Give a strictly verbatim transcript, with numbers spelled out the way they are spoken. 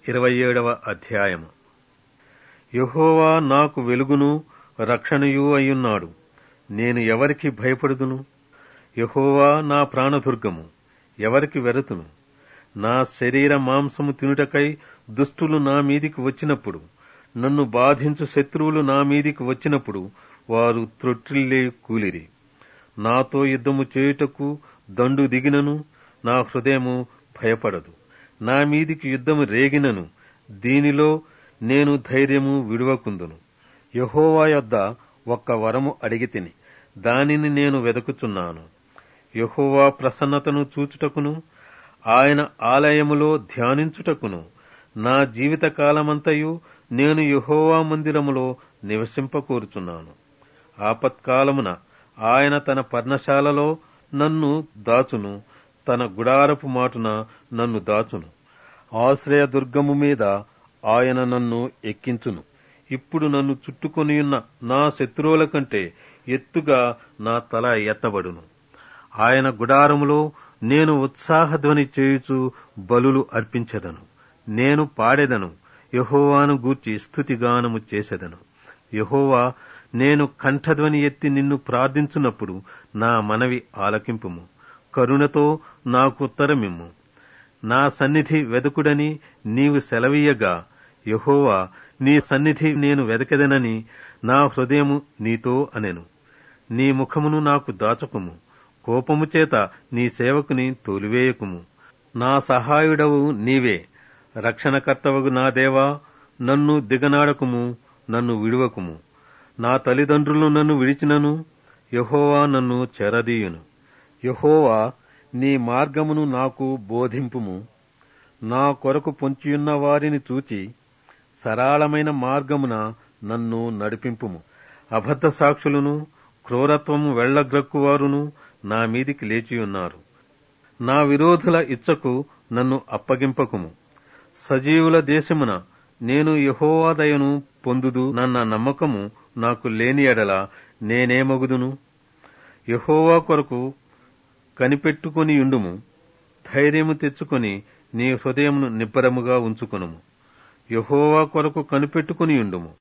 ఇరవై ఏడవ అధ్యాయము. యెహోవా నాకు వెలుగును రక్షణయూ అయ్యున్నాడు. నేను ఎవరికి భయపడుదును? యెహోవా నా ప్రాణదుర్గము, ఎవరికి వెరతును? నా శరీర మాంసము తినుటకై దుష్టులు నా మీదికి వచ్చినప్పుడు, నన్ను బాధించు శత్రువులు నా మీదికి వచ్చినప్పుడు వారు త్రొట్టిల్లే కూలిరి. నాతో యుద్ధము చేయుటకు దండు దిగినను నా హృదయము భయపడదు. నా మీదికి యుద్ధము రేగినను దీనిలో నేను ధైర్యము విడువకుందును. యెహోవా యొద్ద ఒక్క వరము అడిగితిని, దానిని నేను వెదకుచున్నాను. యెహోవా ప్రసన్నతను చూచుటకును ఆయన ఆలయములో ధ్యానించుటకును నా జీవిత కాలమంతయు నేను యెహోవా మందిరములో నివసింపకోరుచున్నాను. ఆపత్కాలమున ఆయన తన పర్ణశాలలో నన్ను దాచును, తన గుడారపు మాటున నన్ను దాచును. ఆశ్రయదుర్గము మీద ఆయన నన్ను ఎక్కించును. ఇప్పుడు నన్ను చుట్టుకొనియున్న నా శత్రువుల కంటే ఎత్తుగా నా తల ఎత్తబడును. ఆయన గుడారములో నేను ఉత్సాహధ్వని చేయుచు బలులు అర్పించెదను. నేను పాడెదను, యెహోవాను గూర్చి స్తుతిగానము చేసెదను. యెహోవా, నేను కంఠధ్వని ఎత్తి నిన్ను ప్రార్థించున్నప్పుడు నా మనవి ఆలకింపుము. కరుణతో నాకు ఉత్తరమిమ్ము. నా సన్నిధి వెదకుడని నీవు సెలవీయగా, యెహోవా, నీ సన్నిధి నేను వెదకెదనని నా హృదయము నీతో అనెను. నీ ముఖమును నాకు దాచకుము, కోపము చేత నీ సేవకుని తోలివేయకుము. నా సహాయుడవు నీవే, రక్షణకర్తవగు నా దేవా, నన్ను దిగనాడకుము, నన్ను విడువకుము. నా తల్లిదండ్రులు నన్ను విడిచినను యెహోవా నన్ను చెరదీయును. యెహోవా, నీ మార్గమును నాకు బోధింపుము. నా కొరకు పొంచియున్న వారిని చూచి సరళమైన మార్గమున నన్ను నడిపింపుము. అబద్ధ సాక్షులను క్రూరత్వము వెళ్లగ్రక్కువారును నా మీదికి లేచియున్నారు. నా విరోధుల ఇచ్చకు నన్ను అప్పగింపకుము. సజీవుల దేశమున నేను యెహోవా దయను పొందుదు నన్న నమ్మకము నాకు లేని ఎడల నేనేమగుదును? యెహోవా కొరకు కనిపెట్టుకొనియుండుము. ధైర్యము తెచ్చుకొని నీ హృదయమును నిబ్బరముగా ఉంచుకొనుము. యెహోవా కొరకు కనిపెట్టుకొనియుండుము.